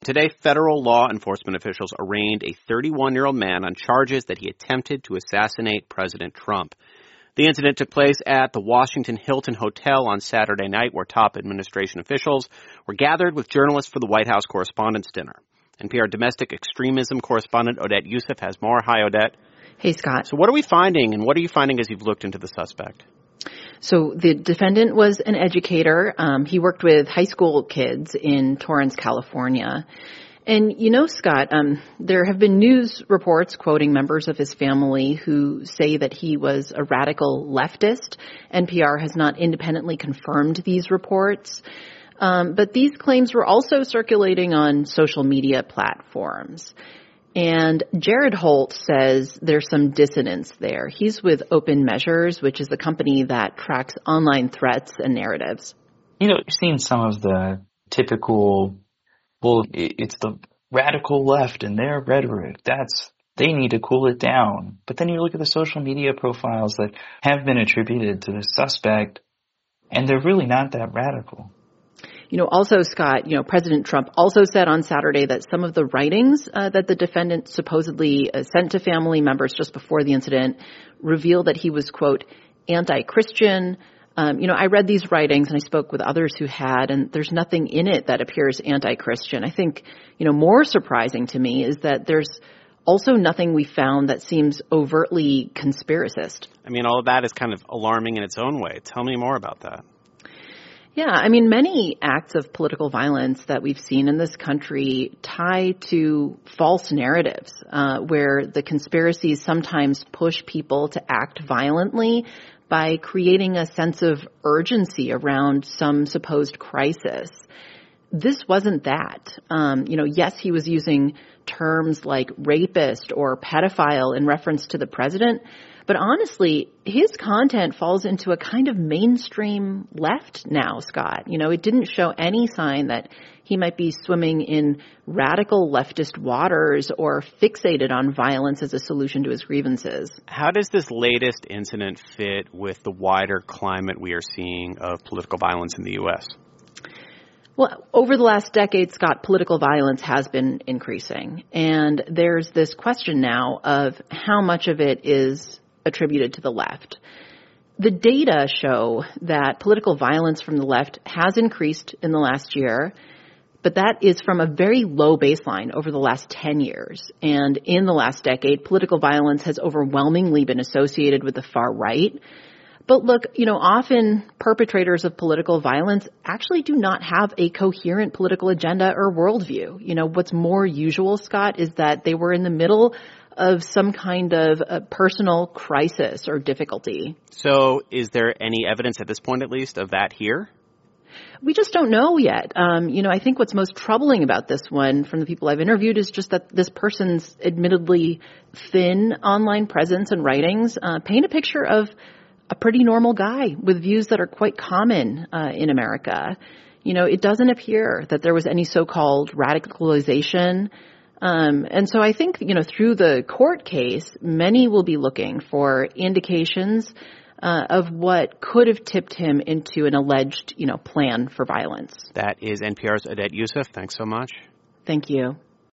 Today, federal law enforcement officials arraigned a 31-year-old man on charges that he attempted to assassinate President Trump. The incident took place at the Washington Hilton Hotel on Saturday night, where top administration officials were gathered with journalists for the White House Correspondents' Dinner. NPR domestic extremism correspondent Odette Yousef has more. Hi, Odette. Hey, Scott. So what are we finding, and what are you finding as you've looked into the suspect? So the defendant was an educator. He worked with high school kids in Torrance, California. And Scott, there have been news reports quoting members of his family who say that he was a radical leftist. NPR has not independently confirmed these reports. But these claims were also circulating on social media platforms. And Jared Holt says there's some dissonance there. He's with Open Measures, which is the company that tracks online threats and narratives. You've seen some of the typical, it's the radical left and their rhetoric. They need to cool it down. But then you look at the social media profiles that have been attributed to the suspect, and they're really not that radical. Also, Scott, President Trump also said on Saturday that some of the writings that the defendant supposedly sent to family members just before the incident revealed that he was, quote, anti-Christian. I read these writings and I spoke with others who had, and there's nothing in it that appears anti-Christian. I think, more surprising to me is that there's also nothing we found that seems overtly conspiracist. All of that is kind of alarming in its own way. Tell me more about that. Yeah, many acts of political violence that we've seen in this country tie to false narratives, where the conspiracies sometimes push people to act violently by creating a sense of urgency around some supposed crisis. This wasn't that. Yes, he was using terms like rapist or pedophile in reference to the president, but honestly, his content falls into a kind of mainstream left now, Scott. It didn't show any sign that he might be swimming in radical leftist waters or fixated on violence as a solution to his grievances. How does this latest incident fit with the wider climate we are seeing of political violence in the U.S.? Well, over the last decade, Scott, political violence has been increasing. And there's this question now of how much of it is attributed to the left. The data show that political violence from the left has increased in the last year, but that is from a very low baseline over the last 10 years. And in the last decade, political violence has overwhelmingly been associated with the far right. But look, often perpetrators of political violence actually do not have a coherent political agenda or worldview. What's more usual, Scott, is that they were in the middle of some kind of a personal crisis or difficulty. So is there any evidence at this point, at least, of that here? We just don't know yet. I think what's most troubling about this one from the people I've interviewed is just that this person's admittedly thin online presence and writings paint a picture of a pretty normal guy with views that are quite common in America. It doesn't appear that there was any so-called radicalization. And so I think, through the court case, many will be looking for indications of what could have tipped him into an alleged, plan for violence. That is NPR's Odette Yousef. Thanks so much. Thank you.